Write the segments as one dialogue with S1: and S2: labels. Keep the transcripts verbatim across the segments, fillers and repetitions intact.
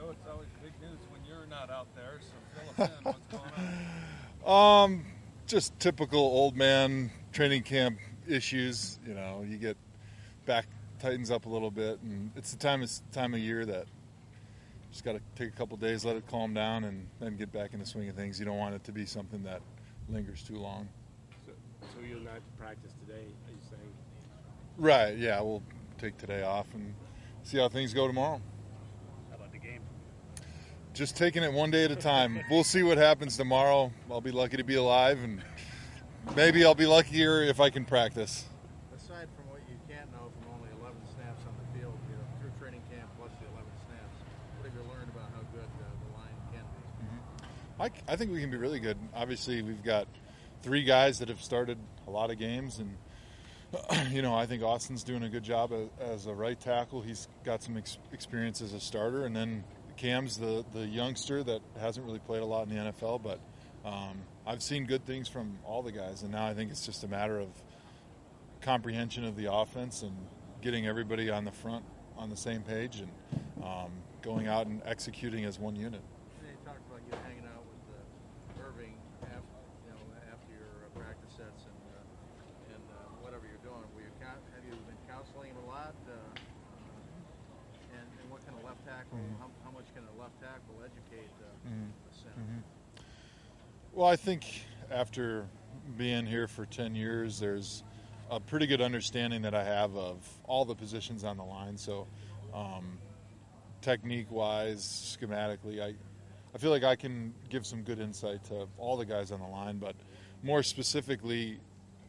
S1: Joe, it's always big news when you're not out there, so fill us in. What's going on?
S2: Um, just typical old man training camp issues. You know, you get back tightens up a little bit, and it's the time of time of year that just got to take a couple days, let it calm down, and then get back in the swing of things. You don't want it to be something that lingers too long.
S3: So, so you're not to practice today, are you saying?
S2: Right. Yeah, we'll take today off and see how things go tomorrow.
S3: How about the game?
S2: Just taking it one day at a time. We'll see what happens tomorrow. I'll be lucky to be alive, and maybe I'll be luckier if I can practice.
S4: Aside from what you can't know from only eleven snaps on the field, you know, through training camp plus the eleven snaps, what have you learned about how good uh, the line can be?
S2: Mm-hmm. I, I think we can be really good. Obviously, we've got three guys that have started a lot of games, and you know, I think Austin's doing a good job as, as a right tackle. He's got some ex- experience as a starter, and then Cam's the, the youngster that hasn't really played a lot in the N F L, but um, I've seen good things from all the guys, and now I think it's just a matter of comprehension of the offense and getting everybody on the front on the same page and um, going out and executing as one unit.
S4: You talked about you hanging out with uh, Irving after, you know, after your uh, practice sets and uh, and uh, whatever you're doing. Were you have you been counseling him a lot? Uh, uh, and, and what kind of left tackle? Mm-hmm. How, how much can a left tackle educate uh, mm-hmm. the center? Mm-hmm.
S2: Well, I think after being here for ten years, there's a pretty good understanding that I have of all the positions on the line. So, um, technique-wise, schematically, I, I feel like I can give some good insight to all the guys on the line. But more specifically,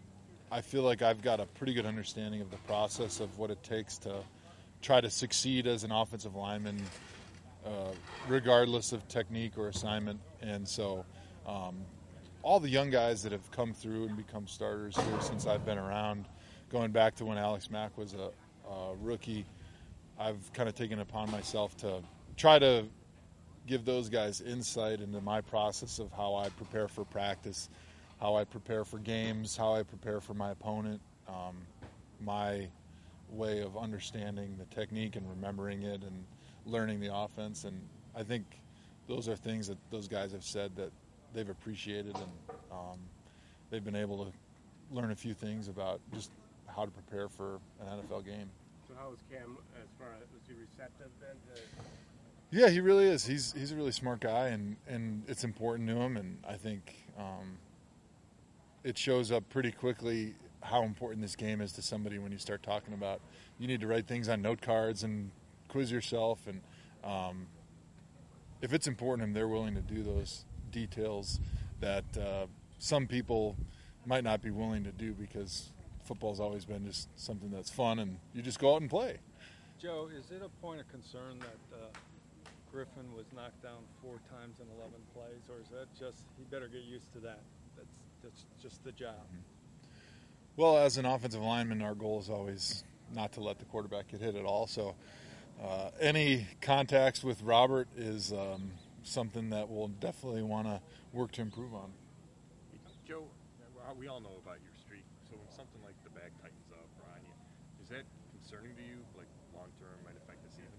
S2: I feel like I've got a pretty good understanding of the process of what it takes to try to succeed as an offensive lineman, uh, regardless of technique or assignment. And so um, all the young guys that have come through and become starters here since I've been around, going back to when Alex Mack was a, a rookie, I've kind of taken it upon myself to try to give those guys insight into my process of how I prepare for practice, how I prepare for games, how I prepare for my opponent, um, my way of understanding the technique and remembering it and learning the offense. And I think those are things that those guys have said that they've appreciated, and um, they've been able to learn a few things about just how to prepare for an N F L game.
S3: So how was Cam as far as, was he receptive then to...
S2: Yeah, he really is. He's he's a really smart guy, and, and it's important to him, and I think um, it shows up pretty quickly how important this game is to somebody when you start talking about you need to write things on note cards and quiz yourself, and um, if it's important to them, they're willing to do those details that uh, some people might not be willing to do, because football's always been just something that's fun and you just go out and play.
S1: Joe, is it a point of concern that uh, Griffin was knocked down four times in eleven plays, or is that just he better get used to that? That's that's just the job.
S2: Well, as an offensive lineman, our goal is always not to let the quarterback get hit at all. So uh, any contacts with Robert is um, something that we'll definitely want to work to improve on.
S5: Joe, we all know about your streak. So when something like the back tightens up or on you, is that concerning to you? Like long term, might affect the season?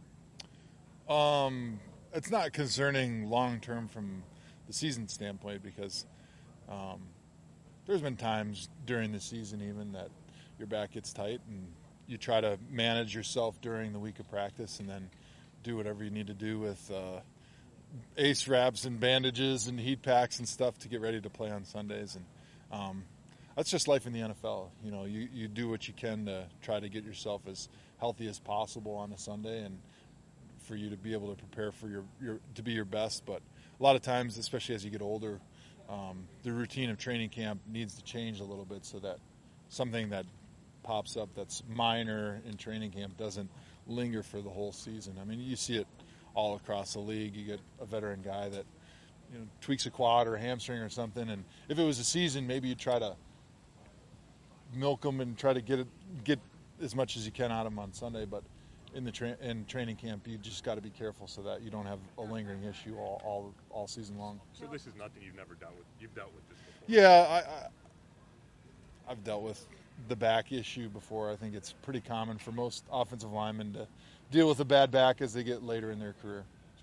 S2: Um, it's not concerning long term from the season standpoint, because um, there's been times during the season even that your back gets tight and you try to manage yourself during the week of practice and then do whatever you need to do with uh, ace wraps and bandages and heat packs and stuff to get ready to play on Sundays. And um, that's just life in the N F L. You know, you, you do what you can to try to get yourself as healthy as possible on a Sunday and for you to be able to prepare for your, your to be your best. But a lot of times, especially as you get older, um, the routine of training camp needs to change a little bit so that something that pops up that's minor in training camp doesn't linger for the whole season. I mean, you see it all across the league. You get a veteran guy that, you know, tweaks a quad or a hamstring or something, and if it was a season, maybe you try to milk them and try to get it, get as much as you can out of them on Sunday. But in the tra- in training camp, you just got to be careful so that you don't have a lingering issue all, all all season long.
S5: So this is nothing you've never dealt with. You've dealt with this before.
S2: Yeah, I, I I've dealt with the back issue before. I think it's pretty common for most offensive linemen to deal with a bad back as they get later in their career.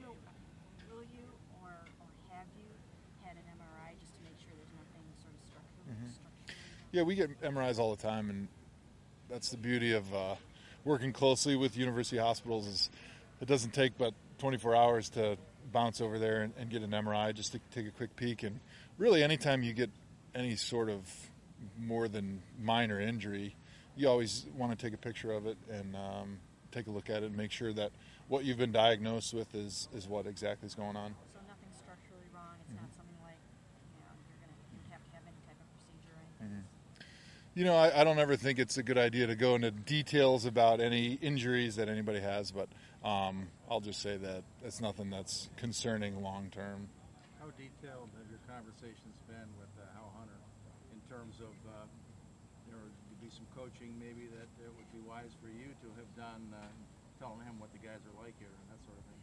S2: Yeah, we get M R Is all the time, and that's the beauty of uh, working closely with university hospitals. Is it doesn't take but twenty-four hours to bounce over there and, and get an M R I just to take a quick peek. And really, anytime you get any sort of more than minor injury, you always want to take a picture of it and um, take a look at it and make sure that what you've been diagnosed with is, is what exactly is going on.
S6: So nothing structurally wrong. It's mm-hmm. not something like, you know, you're going to you have to have any type of procedure or anything. Mm-hmm.
S2: You know, I, I don't ever think it's a good idea to go into details about any injuries that anybody has, but um, I'll just say that it's nothing that's concerning long term.
S4: How detailed have your conversations been with uh, Hal Hunter in terms of, uh, you know, to be some coaching maybe that it would be wise for you to have done, uh, telling him what the guys are like here and that sort of thing?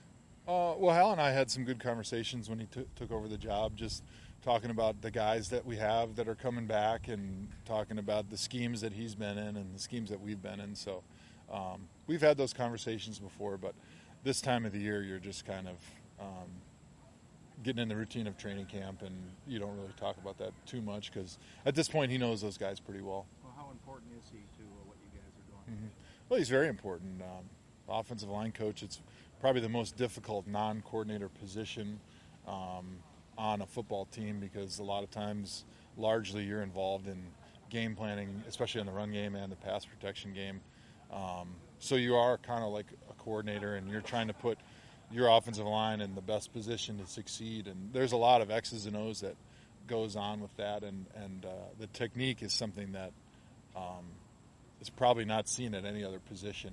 S2: Uh, well, Hal and I had some good conversations when he t- took over the job, just talking about the guys that we have that are coming back and talking about the schemes that he's been in and the schemes that we've been in. So um, we've had those conversations before, but this time of the year you're just kind of um, getting in the routine of training camp, and you don't really talk about that too much because at this point he knows those guys pretty well.
S4: Well, how important is he to uh, what you guys are doing?
S2: Mm-hmm. Well, he's very important. Um, offensive line coach, it's probably the most difficult non-coordinator position um, on a football team because a lot of times, largely, you're involved in game planning, especially in the run game and the pass protection game. Um, so you are kind of like a coordinator, and you're trying to put your offensive line in the best position to succeed. And there's a lot of X's and O's that goes on with that, and, and uh, the technique is something that um, is probably not seen at any other position.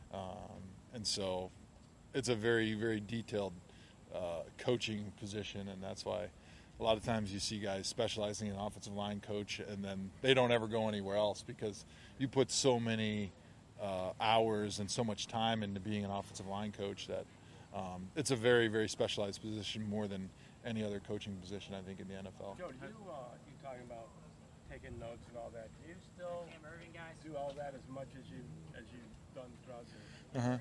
S2: Um, and so it's a very, very detailed uh, coaching position, and that's why a lot of times you see guys specializing in offensive line coach, and then they don't ever go anywhere else because you put so many uh, hours and so much time into being an offensive line coach that um, it's a very, very specialized position more than any other coaching position, I think, in the N F L.
S3: Joe, do you, uh, you talking about taking notes and all that, do you still do all that as much as, you, as you've done throughout the
S2: uh-huh.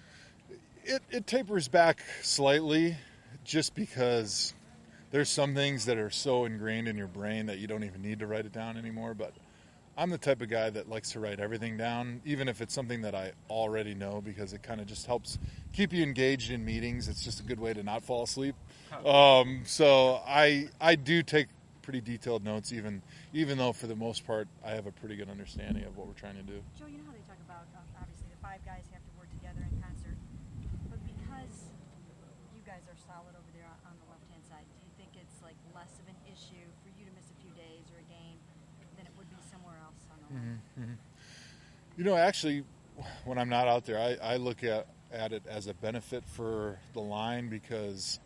S2: It, it tapers back slightly just because there's some things that are so ingrained in your brain that you don't even need to write it down anymore. But I'm the type of guy that likes to write everything down, even if it's something that I already know, because it kind of just helps keep you engaged in meetings. It's just a good way to not fall asleep. Um, so I I do take pretty detailed notes, even even though for the most part I have a pretty good understanding of what we're trying to do.
S6: Joe, you know how they talk about, um, obviously, the five guys have to work together in concert, but because you guys are solid over there on the left-hand side, do you think it's like less of an issue for you to miss a few days or a game than it would be somewhere else on the line?
S2: Mm-hmm. You know, actually, when I'm not out there, I, I look at, at it as a benefit for the line because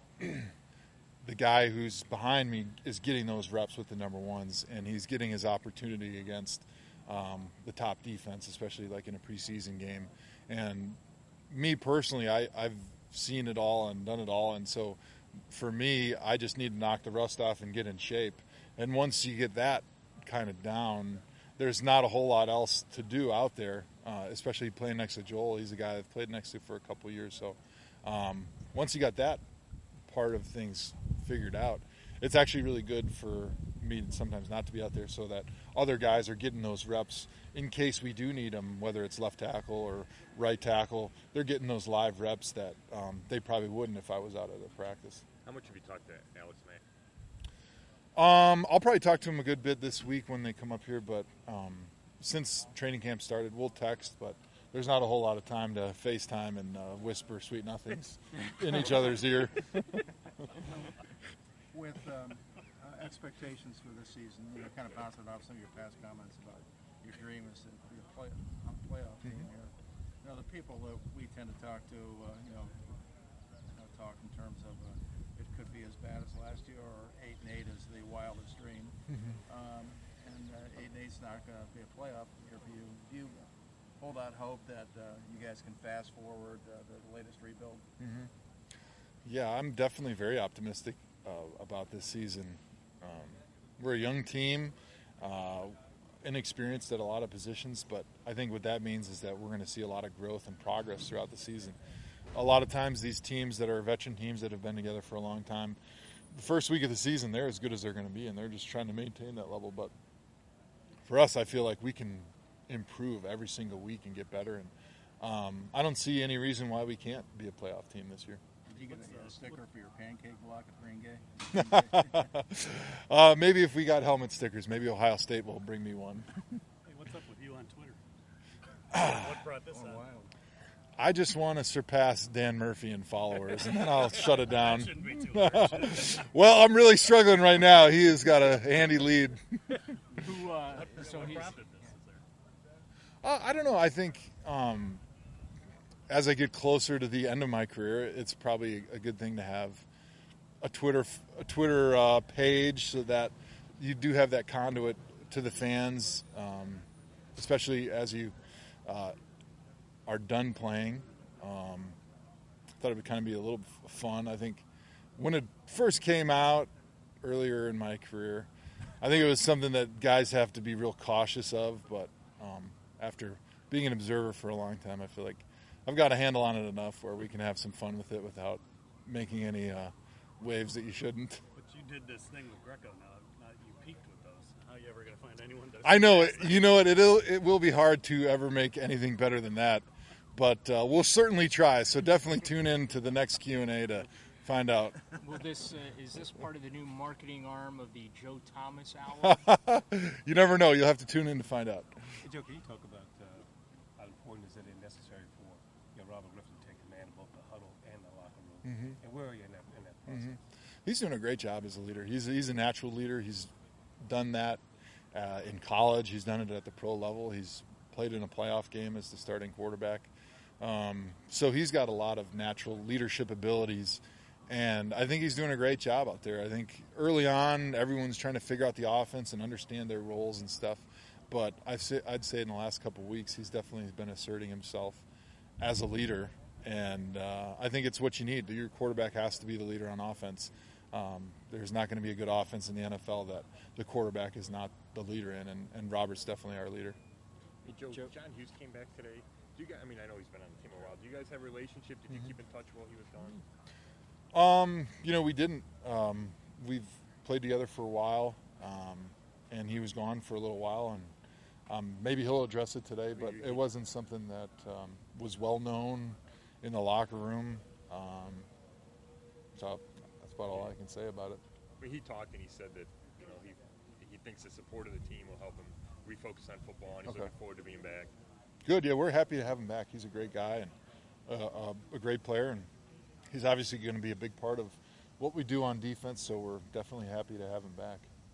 S2: the guy who's behind me is getting those reps with the number ones, and he's getting his opportunity against um, the top defense, especially like in a preseason game. And me personally, I, I've seen it all and done it all, and so for me, I just need to knock the rust off and get in shape. And once you get that kind of down, there's not a whole lot else to do out there, uh, especially playing next to Joel. He's a guy I've played next to for a couple of years. So um, once you got that part of things figured out, it's actually really good for me sometimes not to be out there so that other guys are getting those reps in case we do need them, whether it's left tackle or right tackle. They're getting those live reps that um, they probably wouldn't if I was out at the practice.
S5: How much have you talked to Alex May?
S2: Um, I'll probably talk to him a good bit this week when they come up here, but um, since training camp started, we'll text, but there's not a whole lot of time to FaceTime and uh, whisper sweet nothings in each other's ear.
S4: With um, uh, expectations for this season, you know, kind of bouncing off some of your past comments about your dream is to be a play, a playoff team
S2: Mm-hmm.
S4: here. You know, the people that we tend to talk to, uh, you know, uh, talk in terms of uh, it could be as bad as last year, or eight and eight is the wildest dream.
S2: Mm-hmm.
S4: Um, and uh, eight and eight's not going to be a playoff year for you. Do you hold out hope that uh, you guys can fast forward uh, the latest rebuild?
S2: Mm-hmm. Yeah, I'm definitely very optimistic uh, about this season. Um, we're a young team, uh, inexperienced at a lot of positions, but I think what that means is that we're going to see a lot of growth and progress throughout the season. A lot of times these teams that are veteran teams that have been together for a long time, the first week of the season, they're as good as they're going to be, and they're just trying to maintain that level. But for us, I feel like we can improve every single week and get better. And um, I don't see any reason why we can't be a playoff team this year.
S4: Did you get a, a sticker for your pancake block at Green Gay?
S2: uh, maybe if we got helmet stickers, maybe Ohio State will bring me one.
S7: Hey, what's up with you on Twitter? What brought this on?
S2: I just want to surpass Dan Murphy in followers, and then I'll shut it down.
S7: Shouldn't be too hard.
S2: Well, I'm really struggling right now. He has got a handy lead.
S3: Who, uh,
S7: What,
S3: so
S7: what
S3: he's,
S7: prompted this? Is there?
S2: Uh, I don't know. I think um, as I get closer to the end of my career, it's probably a good thing to have a Twitter a Twitter uh, page so that you do have that conduit to the fans, um, especially as you uh, are done playing. Um, thought it would kind of be a little fun. I think when it first came out earlier in my career, I think it was something that guys have to be real cautious of, but um, after being an observer for a long time, I feel like I've got a handle on it enough where we can have some fun with it without making any uh, waves that you shouldn't.
S7: But you did this thing with Greco now. Now you peaked with those. How are you ever going to find anyone to?
S2: I know it.
S7: surpass that?
S2: You know what? It'll it will be hard to ever make anything better than that, but uh, we'll certainly try. So definitely tune in to the next Q and A to find out.
S8: Will this uh, is this part of the new marketing arm of the Joe Thomas hour?
S2: You never know. You'll have to tune in to find out.
S3: Hey, Joe, can you talk about uh, how important is it and necessary for you know, Robert Griffin to take command of both the huddle and the locker room?
S2: Mm-hmm.
S3: And where are you in that, in that process?
S2: He's doing a great job as a leader. He's he's a natural leader. He's done that uh, in college. He's done it at the pro level. He's played in a playoff game as the starting quarterback. Um, so he's got a lot of natural leadership abilities, and I think he's doing a great job out there. I think early on, everyone's trying to figure out the offense and understand their roles and stuff. But I've say, I'd say in the last couple of weeks, he's definitely been asserting himself as a leader. And uh, I think it's what you need. Your quarterback has to be the leader on offense. Um, there's not going to be a good offense in the N F L that the quarterback is not the leader in, and, and Robert's definitely our leader.
S5: Hey, Joe,
S8: Joe.
S5: John Hughes came back today. Do you guys, I mean, I know he's been on the team a while. Do you guys have a relationship? Did you keep in touch while he was gone?
S2: Um, you know, we didn't. Um, we've played together for a while, um, and he was gone for a little while, and um, maybe he'll address it today, but it wasn't something that um, was well known in the locker room. Um, so that's about all I can say about it.
S5: I mean, he talked and he said that you know he he thinks the support of the team will help him refocus on football, and he's
S2: Okay.
S5: looking forward to being back.
S2: Good, yeah, we're happy to have him back. He's a great guy and uh, uh, a great player, and he's obviously going to be a big part of what we do on defense, so we're definitely happy to have him back.